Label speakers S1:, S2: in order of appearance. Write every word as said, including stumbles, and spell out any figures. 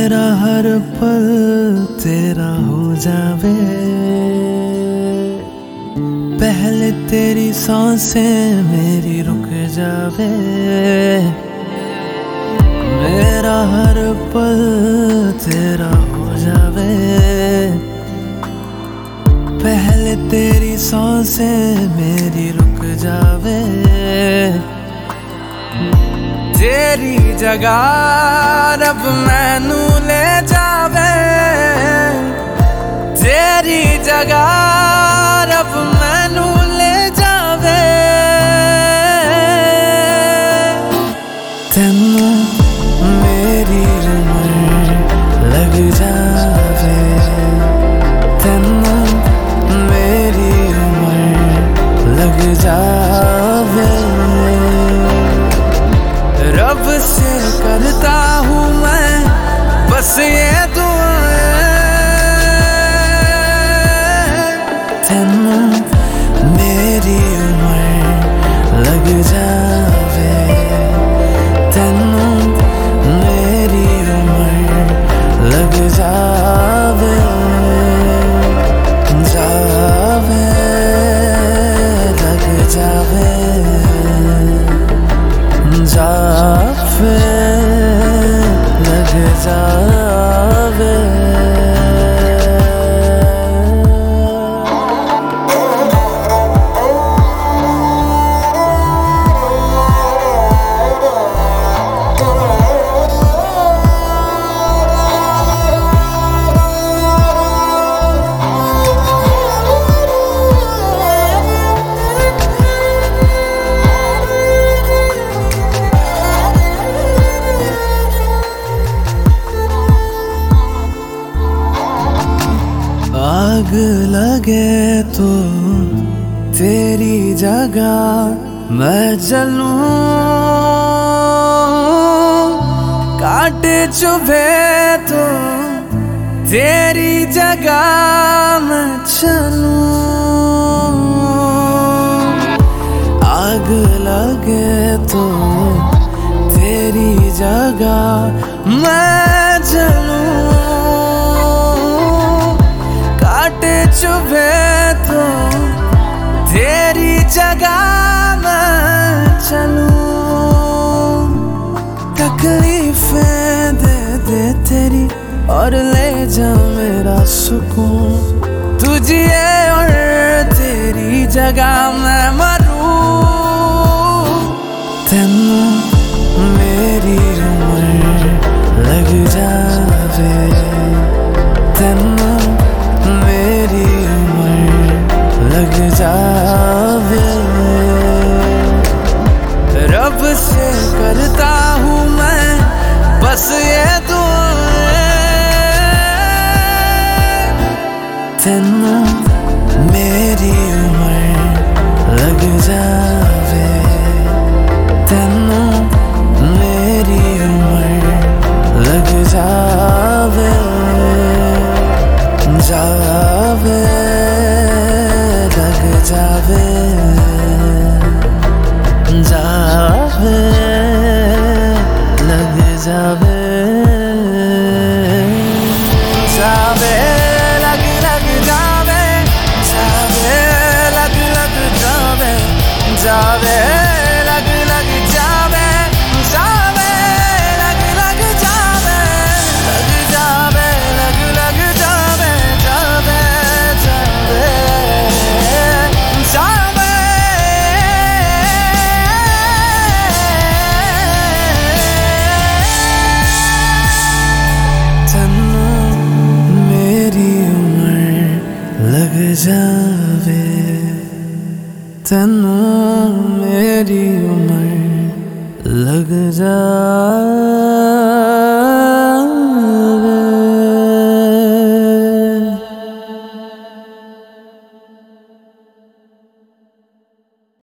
S1: मेरा हर पल तेरा हो जावे, पहले तेरी सांसें मेरी रुक जावे। मेरा हर पल तेरा हो जावे, पहले तेरी सांसें मेरी रुक जावे। तेरी जगह रब मैनू ले जावे, तेरी जगह रब मैनू ले जावे। तेनू मेरी उम्र लग जावे, तेनू मेरी उम्र लग जावे। रब से करता हूँ मैं बस ये दुआएं, तेनू मेरी उम्र लग जावे, तेनू मेरी उम्र लग जावे। जावे लग जावे, जावे लग जावे। आग लगे तो तेरी जगह मैं जलूं, कांटे चुभे तो तेरी जगह मैं चलूं। आग लगे तो तेरी जगह मैं जलूं, चुभे तो तेरी जगह मैं चलूं। तकलीफें दे दे तेरी और ले जा मेरा सुकून, तुझे और तेरी जगह मैं मरूं। तेनू मेरी उम्र लग जावे, तेनू मेरी उम्र लग जावे। रब से करता हूँ मैं बस ये दुआएं, तेनू मेरी उम्र लग जावे, तेनू मेरी उम्र लग जावे। जावे लग जावे, जावे लग जावे, जावे लग लग जावे, जावे लग लग जावे, जावे लग लग जावे, जावे लग लग जावे, लग जावे लग लग जावे, जावे जावे जावे। तेनू मेरी उम्र लग जावे, तेनू मेरी उम्र लग जावे।